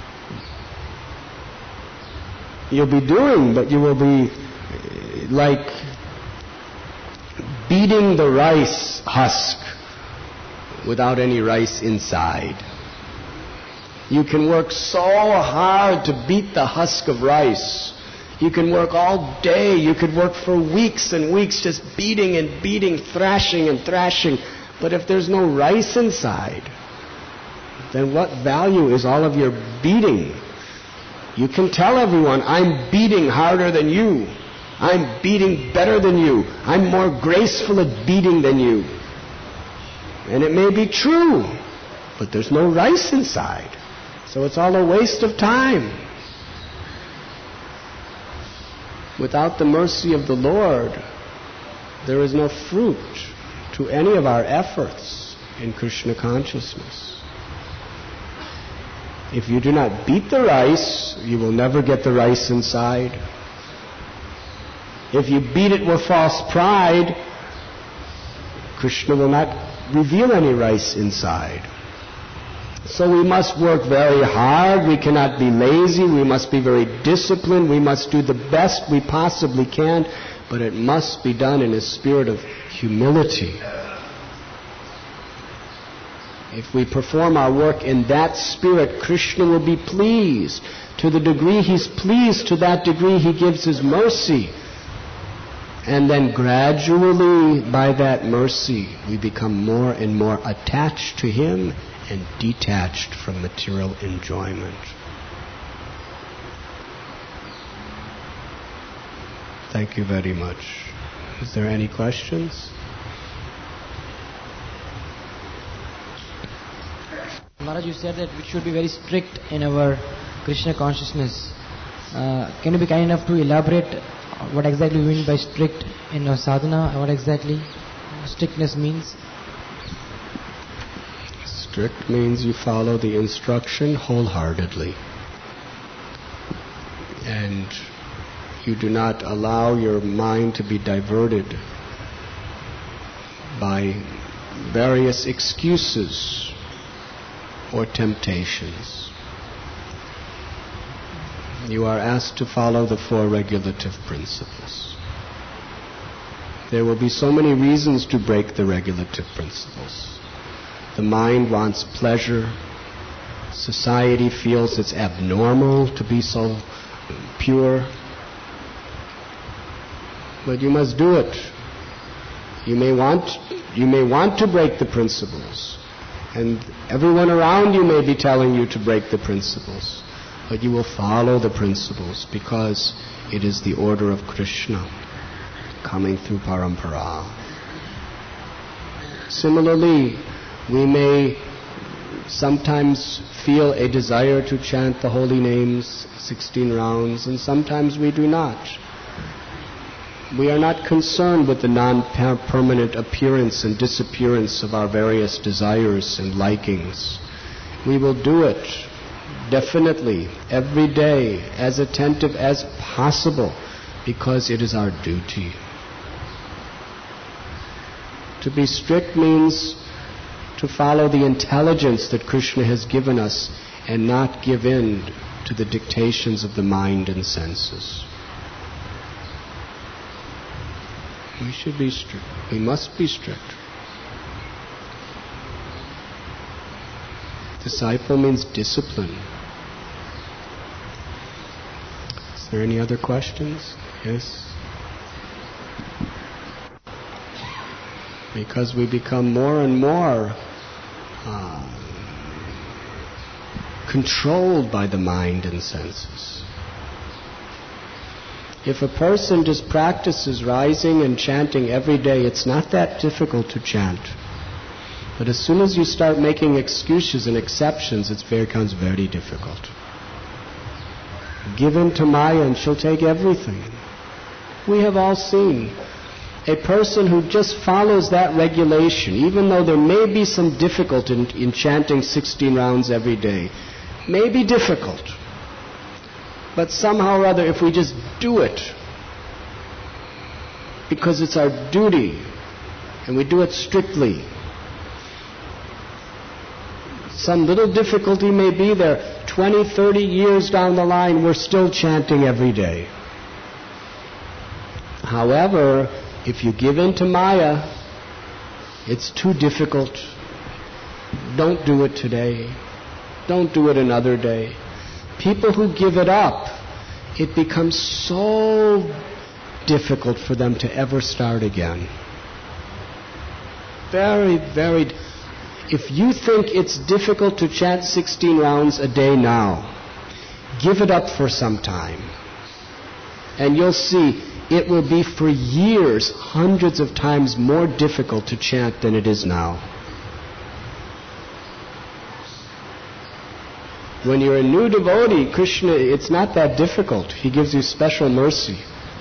you'll be doing, but you will be like beating the rice husk without any rice inside. You can work so hard to beat the husk of rice. You can work all day. You could work for weeks and weeks just beating and beating, thrashing and thrashing. But if there's no rice inside, then what value is all of your beating? You can tell everyone, I'm beating harder than you. I'm beating better than you. I'm more graceful at beating than you. And it may be true, but there's no rice inside. So it's all a waste of time. Without the mercy of the Lord, there is no fruit to any of our efforts in Krishna consciousness. If you do not beat the rice, you will never get the rice inside. If you beat it with false pride, Krishna will not reveal any rice inside. So we must work very hard. We cannot be lazy. We must be very disciplined. We must do the best we possibly can, but it must be done in a spirit of humility. If we perform our work in that spirit, Krishna will be pleased. To the degree He's pleased, to that degree He gives His mercy. And then gradually, by that mercy, we become more and more attached to Him and detached from material enjoyment. Thank you very much. Is there any questions? Maharaj, you said that we should be very strict in our Krishna consciousness. Uh, can you be kind enough to elaborate what exactly you mean by strict in our sadhana? What exactly strictness means? Strict means you follow the instruction wholeheartedly. And you do not allow your mind to be diverted by various excuses or temptations. You are asked to follow the four regulative principles. There will be so many reasons to break the regulative principles. The mind wants pleasure. Society feels it's abnormal to be so pure. But you must do it. You may want, you may want to break the principles. And everyone around you may be telling you to break the principles. But you will follow the principles because it is the order of Krishna coming through parampara. Similarly, we may sometimes feel a desire to chant the holy names sixteen rounds, and sometimes we do not. We are not concerned with the non-permanent appearance and disappearance of our various desires and likings. We will do it definitely, every day, as attentive as possible, because it is our duty. To be strict means to follow the intelligence that Krishna has given us and not give in to the dictations of the mind and senses. We should be strict. We must be strict. Disciple means discipline. Is there any other questions? Yes? Because we become more and more uh, controlled by the mind and senses. If a person just practices rising and chanting every day, it's not that difficult to chant. But as soon as you start making excuses and exceptions, it becomes very difficult. Give in to Maya and she'll take everything. We have all seen a person who just follows that regulation, even though there may be some difficulty in, in chanting sixteen rounds every day, may be difficult. But somehow or other, if we just do it, because it's our duty, and we do it strictly, some little difficulty may be there. twenty, thirty years down the line, we're still chanting every day. However, if you give in to Maya, it's too difficult. Don't do it today. Don't do it another day. People who give it up, it becomes so difficult for them to ever start again. Very, very... If you think it's difficult to chant sixteen rounds a day now, give it up for some time. And you'll see it will be for years, hundreds of times more difficult to chant than it is now. When you're a new devotee, Krishna, it's not that difficult. He gives you special mercy.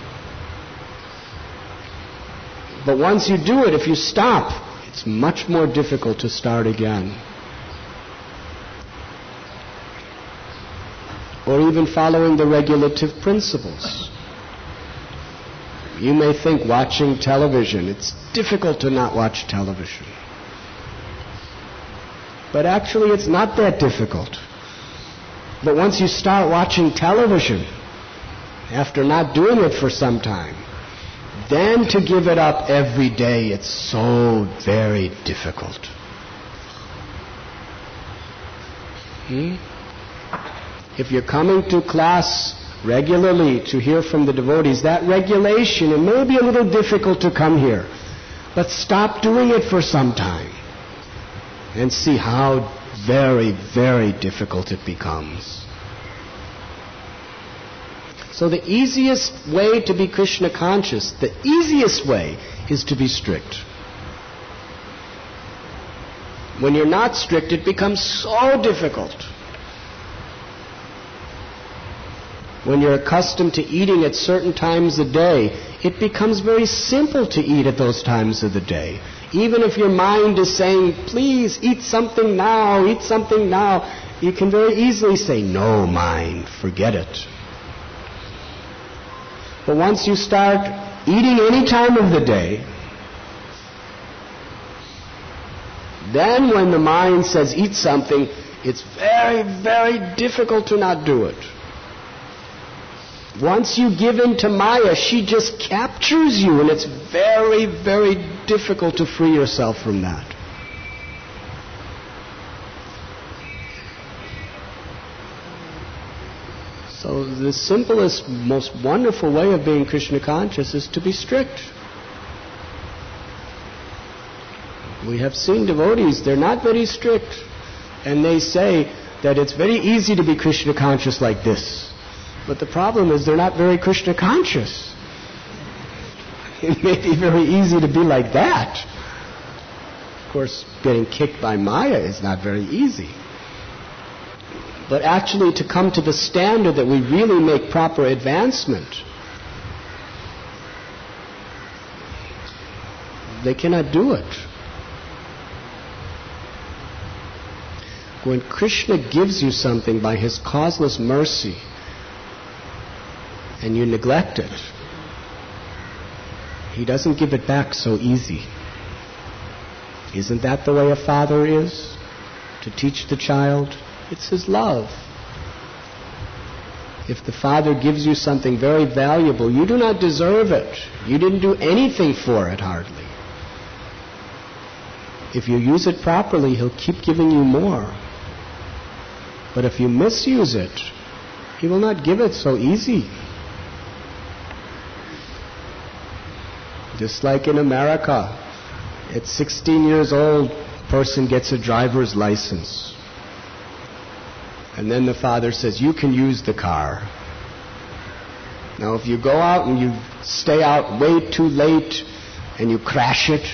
But once you do it, if you stop, it's much more difficult to start again. Or even following the regulative principles. You may think watching television, it's difficult to not watch television. But actually it's not that difficult. But once you start watching television, after not doing it for some time, then to give it up every day, it's so very difficult. Hmm? If you're coming to class regularly to hear from the devotees, that regulation, it may be a little difficult to come here, but stop doing it for some time and see how very, very difficult it becomes. So the easiest way to be Krishna conscious, the easiest way is to be strict. When you're not strict, it becomes so difficult. When you're accustomed to eating at certain times a day, it becomes very simple to eat at those times of the day. Even if your mind is saying, please, eat something now, eat something now, you can very easily say, no, mind, forget it. But once you start eating any time of the day, then when the mind says eat something, it's very, very difficult to not do it. Once you give in to Maya, she just captures you, and it's very, very difficult to free yourself from that. So the simplest, most wonderful way of being Krishna conscious is to be strict. We have seen devotees, they're not very strict, and they say that it's very easy to be Krishna conscious like this. But the problem is they're not very Krishna conscious. It may be very easy to be like that. Of course, getting kicked by Maya is not very easy. But actually to come to the standard that we really make proper advancement, they cannot do it. When Krishna gives you something by His causeless mercy, and you neglect it, He doesn't give it back so easy. Isn't that the way a father is? To teach the child? It's his love. If the father gives you something very valuable, you do not deserve it. You didn't do anything for it, hardly. If you use it properly, He'll keep giving you more. But if you misuse it, He will not give it so easy. Just like in America, at sixteen years old, a person gets a driver's license. And then the father says, you can use the car. Now if you go out and you stay out way too late and you crash it,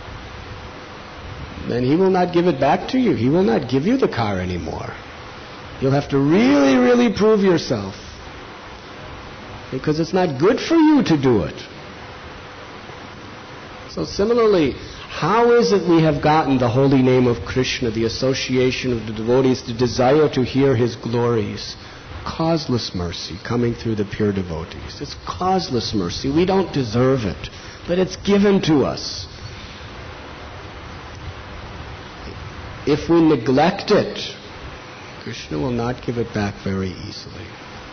then he will not give it back to you. He will not give you the car anymore. You'll have to really, really prove yourself. Because it's not good for you to do it. So similarly, how is it we have gotten the holy name of Krishna, the association of the devotees, the desire to hear His glories? Causeless mercy coming through the pure devotees. It's causeless mercy. We don't deserve it, but it's given to us. If we neglect it, Krishna will not give it back very easily.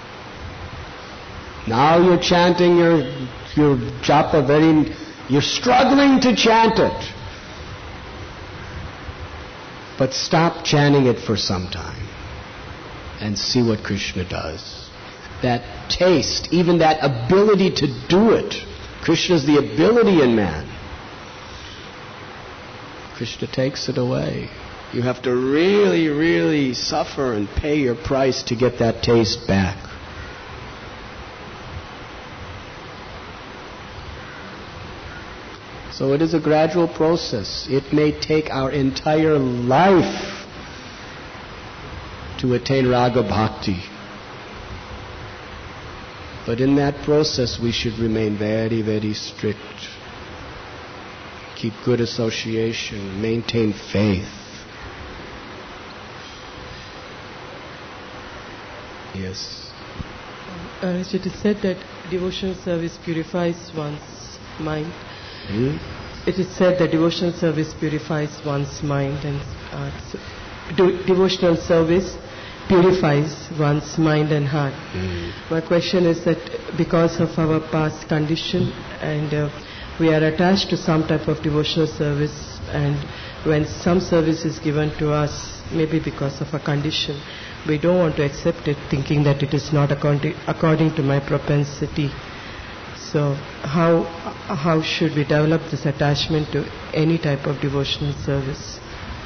Now you're chanting your, your japa very... You're struggling to chant it. But stop chanting it for some time and see what Krishna does. That taste, even that ability to do it. Krishna's the ability in man. Krishna takes it away. You have to really, really suffer and pay your price to get that taste back. So it is a gradual process. It may take our entire life to attain Raga Bhakti. But in that process we should remain very, very strict. Keep good association, maintain faith. Yes. Uh, it is said that devotional service purifies one's mind. Hmm? It is said that devotional service purifies one's mind, and uh, so do, devotional service purifies one's mind and heart. Mm. My question is that because of our past condition, and uh, we are attached to some type of devotional service, and when some service is given to us, maybe because of a condition, we don't want to accept it, thinking that it is not according, according to my propensity. So how, how should we develop this attachment to any type of devotional service?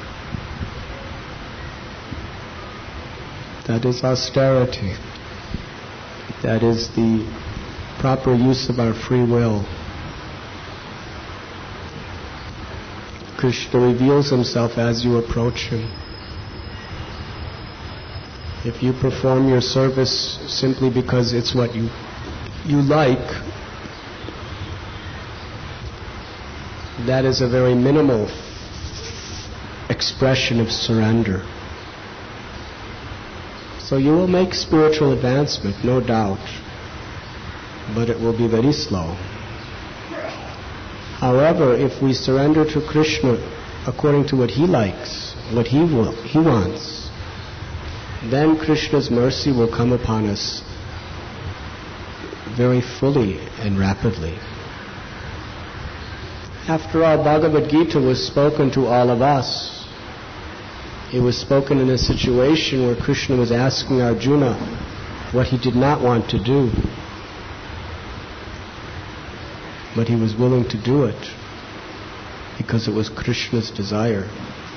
That is austerity. That is the proper use of our free will. Krishna reveals himself as you approach him. If you perform your service simply because it's what you you like, that is a very minimal expression of surrender. So you will make spiritual advancement, no doubt, but it will be very slow. However, if we surrender to Krishna according to what he likes, what he will, he wants, then Krishna's mercy will come upon us very fully and rapidly. After all, Bhagavad Gita was spoken to all of us. It was spoken in a situation where Krishna was asking Arjuna what he did not want to do, but he was willing to do it because it was Krishna's desire.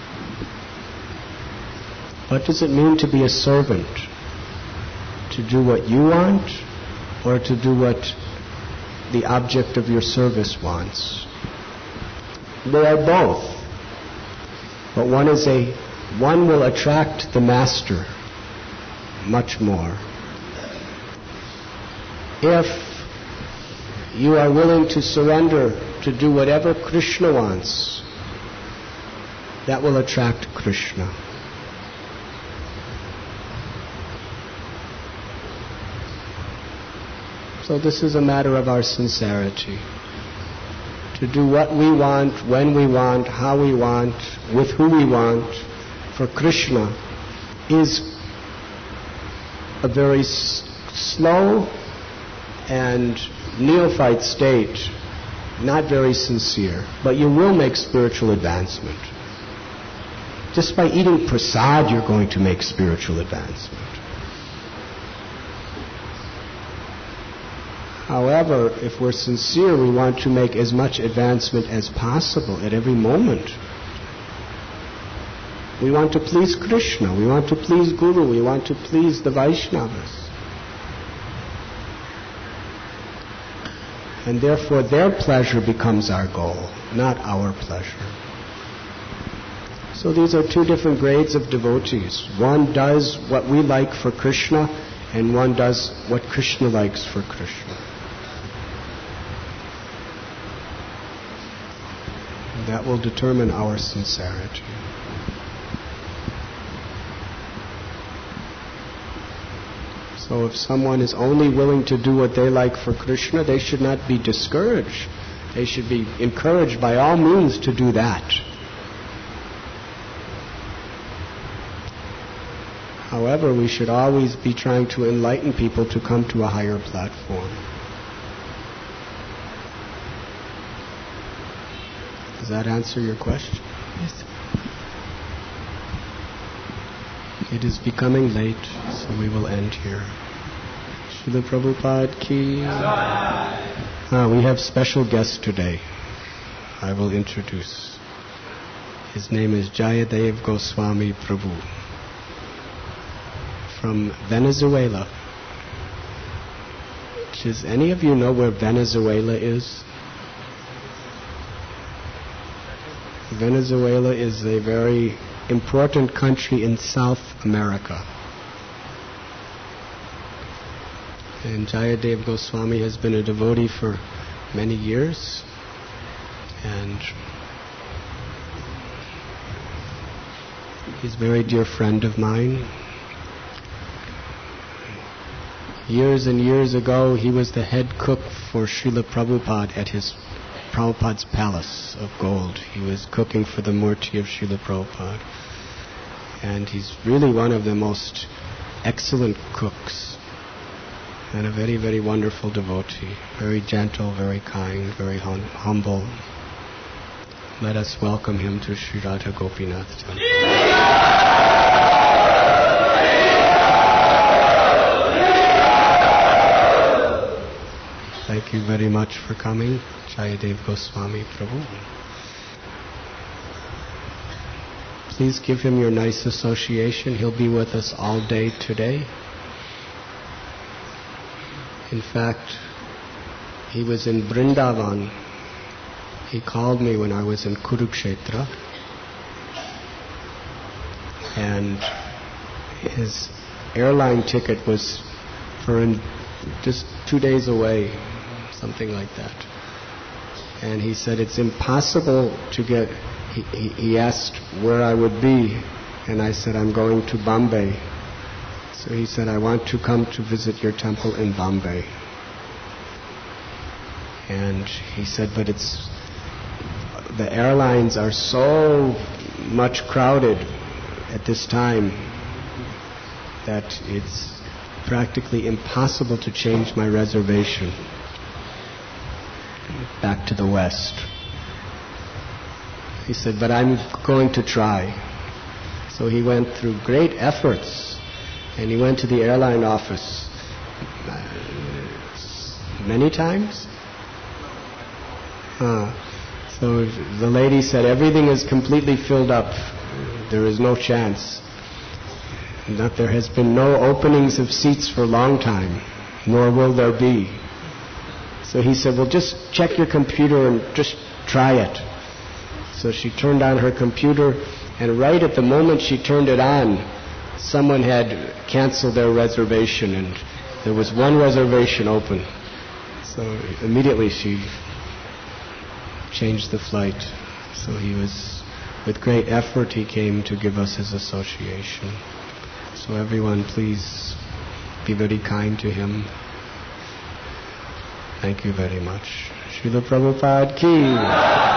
What does it mean to be a servant? To do what you want, or to do what the object of your service wants? They are both. But one is a one will attract the master much more. If you are willing to surrender to do whatever Krishna wants, that will attract Krishna. So this is a matter of our sincerity. To do what we want, when we want, how we want, with who we want, for Krishna, is a very s- slow and neophyte state, not very sincere, but you will make spiritual advancement. Just by eating prasad, you're going to make spiritual advancement. However, if we're sincere, we want to make as much advancement as possible at every moment. We want to please Krishna, we want to please Guru, we want to please the Vaishnavas. And therefore their pleasure becomes our goal, not our pleasure. So these are two different grades of devotees. One does what we like for Krishna, and one does what Krishna likes for Krishna. And that will determine our sincerity. So if someone is only willing to do what they like for Krishna, they should not be discouraged. They should be encouraged by all means to do that. However, we should always be trying to enlighten people to come to a higher platform. Does that answer your question? Yes. It is becoming late, so we will end here. Srila Prabhupada ki. Ah, we have special guest today. I will introduce. His name is Jayadev Goswami Prabhu from Venezuela. Does any of you know where Venezuela is? Venezuela is a very important country in South America. And Jayadev Goswami has been a devotee for many years, and he's a very dear friend of mine. Years and years ago, he was the head cook for Srila Prabhupada at his Prabhupada's palace of gold. He was cooking for the Murti of Srila Prabhupada. And he's really one of the most excellent cooks and a very, very wonderful devotee. Very gentle, very kind, very hum- humble. Let us welcome him to Sri Radha Gopinath Temple. much for coming. Jayadev Goswami Prabhu. Please give him your nice association. He'll be with us all day today. In fact, he was in Vrindavan. He called me when I was in Kurukshetra. And his airline ticket was for in just two days away, something like that. And he said it's impossible to get, he, he, he asked where I would be, and I said I'm going to Bombay. So he said, I want to come to visit your temple in Bombay. And he said, but it's, the airlines are so much crowded at this time that it's practically impossible to change my reservation back to the West. He said, but I'm going to try. So he went through great efforts, and he went to the airline office uh, many times. Uh, so the lady said, everything is completely filled up. There is no chance. That there has been no openings of seats for a long time, nor will there be. So he said, well, just check your computer and just try it. So she turned on her computer, and right at the moment she turned it on, someone had canceled their reservation, and there was one reservation open. So immediately she changed the flight. So he was, with great effort, he came to give us his association. So everyone, please be very kind to him. Thank you very much. Srila Prabhupada ki.